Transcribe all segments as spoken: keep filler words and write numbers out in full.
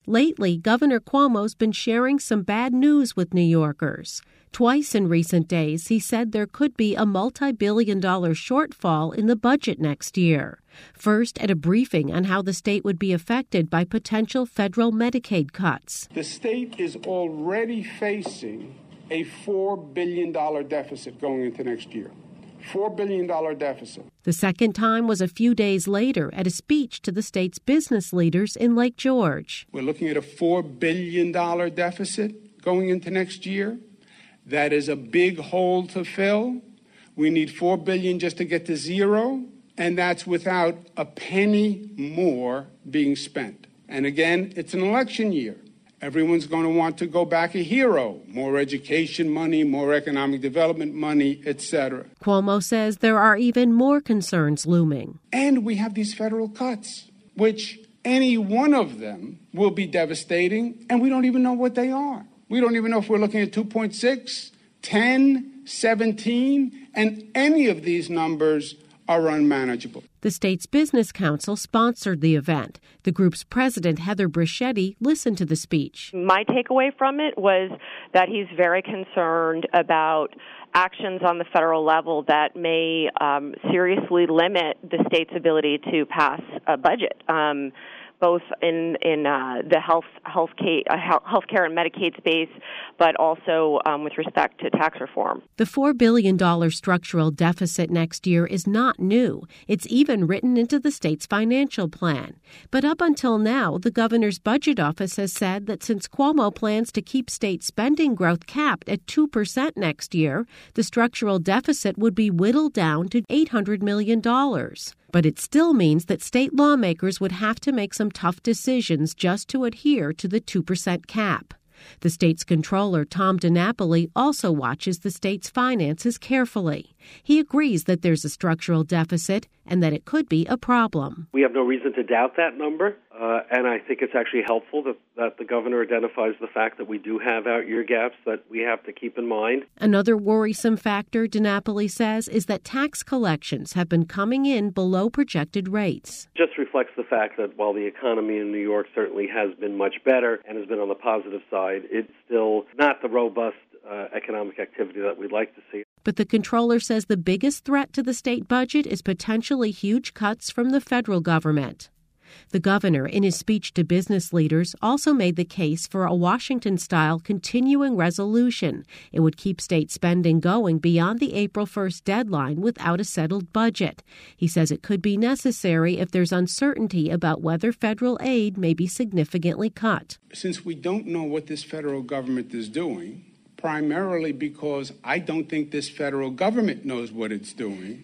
Lately, Governor Cuomo's been sharing some bad news with New Yorkers. Twice in recent days, he said there could be a multi-billion dollar shortfall in the budget next year. First, at a briefing on how the state would be affected by potential federal Medicaid cuts. The state is already facing a four billion dollars deficit going into next year. four billion dollars deficit. The second time was a few days later at a speech to the state's business leaders in Lake George. We're looking at a four billion dollars deficit going into next year. That is a big hole to fill. We need four billion dollars just to get to zero, and that's without a penny more being spent. And again, it's an election year. Everyone's going to want to go back a hero. More education money, more economic development money, et cetera. Cuomo says there are even more concerns looming. And we have these federal cuts, which any one of them will be devastating, and we don't even know what they are. We don't even know if we're looking at two point six, ten, seventeen, and any of these numbers are unmanageable. The state's business council sponsored the event. The group's president, Heather Brichetti, listened to the speech. My takeaway from it was that he's very concerned about actions on the federal level that may um, seriously limit the state's ability to pass a budget. Um, both in in uh, the health health care, uh, healthcare and Medicaid space, but also um, with respect to tax reform. The four billion dollars structural deficit next year is not new. It's even written into the state's financial plan. But up until now, the governor's budget office has said that since Cuomo plans to keep state spending growth capped at two percent next year, the structural deficit would be whittled down to eight hundred million dollars. But it still means that state lawmakers would have to make some tough decisions just to adhere to the two percent cap. The state's controller, Tom DiNapoli, also watches the state's finances carefully. He agrees that there's a structural deficit and that it could be a problem. We have no reason to doubt that number, uh, and I think it's actually helpful that, that the governor identifies the fact that we do have out-year gaps that we have to keep in mind. Another worrisome factor, DiNapoli says, is that tax collections have been coming in below projected rates. It just reflects the fact that while the economy in New York certainly has been much better and has been on the positive side, it's still not the robust uh, economic activity that we'd like to see. But the controller says the biggest threat to the state budget is potentially huge cuts from the federal government. The governor, in his speech to business leaders, also made the case for a Washington-style continuing resolution. It would keep state spending going beyond the April first deadline without a settled budget. He says it could be necessary if there's uncertainty about whether federal aid may be significantly cut. Since we don't know what this federal government is doing, primarily because I don't think this federal government knows what it's doing,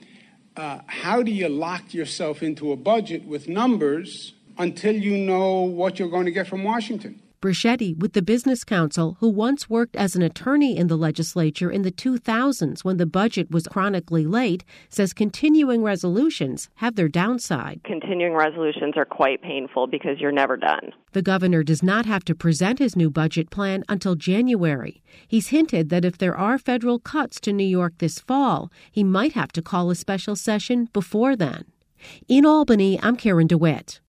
Uh, how do you lock yourself into a budget with numbers until you know what you're going to get from Washington? Brichetti, with the Business Council, who once worked as an attorney in the legislature in the two thousands when the budget was chronically late, says continuing resolutions have their downside. Continuing resolutions are quite painful because you're never done. The governor does not have to present his new budget plan until January. He's hinted that if there are federal cuts to New York this fall, he might have to call a special session before then. In Albany, I'm Karen DeWitt.